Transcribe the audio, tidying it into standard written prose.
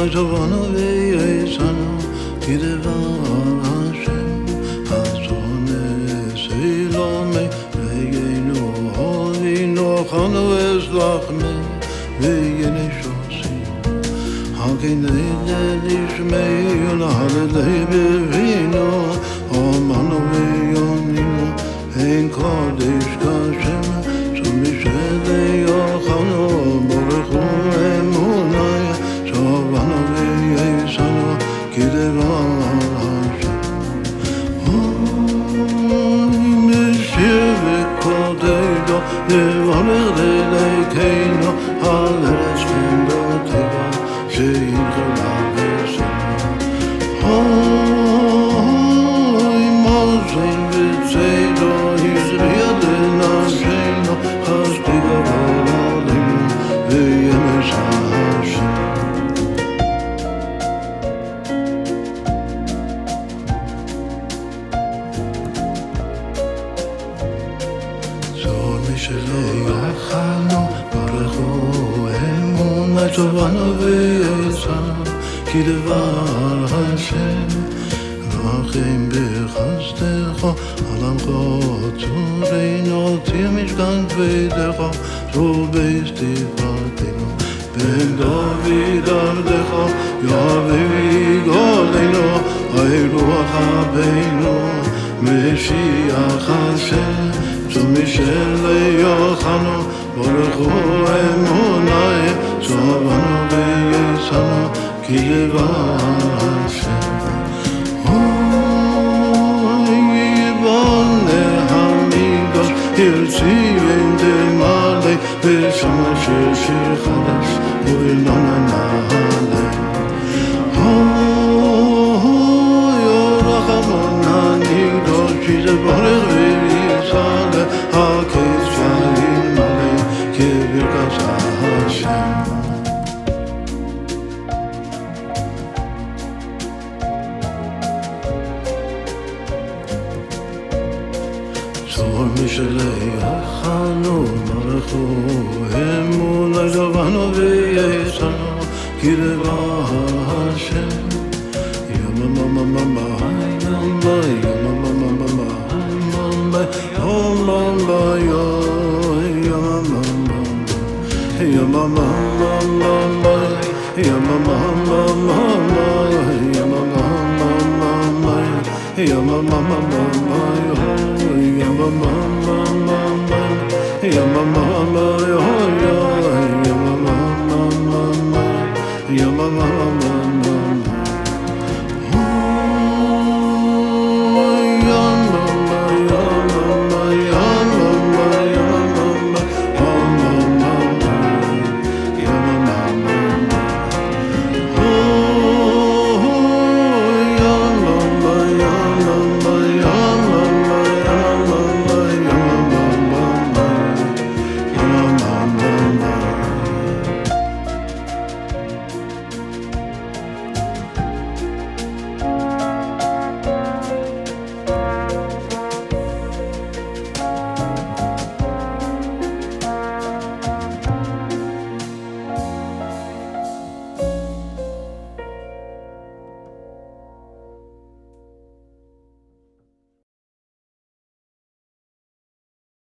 Jovana Sana Kidevan Hashem Hasone Silome Vegeno Holino Chano Eslachme Vegene Shosi Hakine Lishme Yonahale Bevino Omano Veyonino Ein Kodesh Kashem Sumishele Yochano Baruchu Emunai Shavana Veyesano Kidevan Hashem Meshivik Kodedo Devaner Lekeino Haleres Kendo Teva Shein Chalavesem Mozein Vitzedo Yisriaden Hashem Chastiga Valadinu Veyemesh Hashem Zor Mishelei Achanu Baruchu Emunai Tovanu V'Yetzanu Kidevar Hashem V'achim B'chazdecha Alamcho Tzureinu Tir Mishkan Kvedecha Zor Beis Tifartinu Ben David Avdecha Yavi Golenu Ruach Habeinu Meshiach Hashem Tzumishel Yochanu Baruchu Emunai Tzavanu V'Yesanu Kidevan Hashem Yivone Hamigosh Yirtzivim Demalei V'Shama Shir Chadash U'Ilona Nahalei Yorachamon Hanigdosh Yizavarech V'Yisale HaKetz Sha'in Malei Kibirkas Hashem Zor Mishelei Achanu Baruchu Emunai Jovanu V'Yesanu Kidevan Hashem Yamamamamama Yamba Yamamamamama Yamamba Yo Yamamamama Yamamamamama Yamamamamama Yamamamamama Yamamamamama Yamamamamama Yamamamamama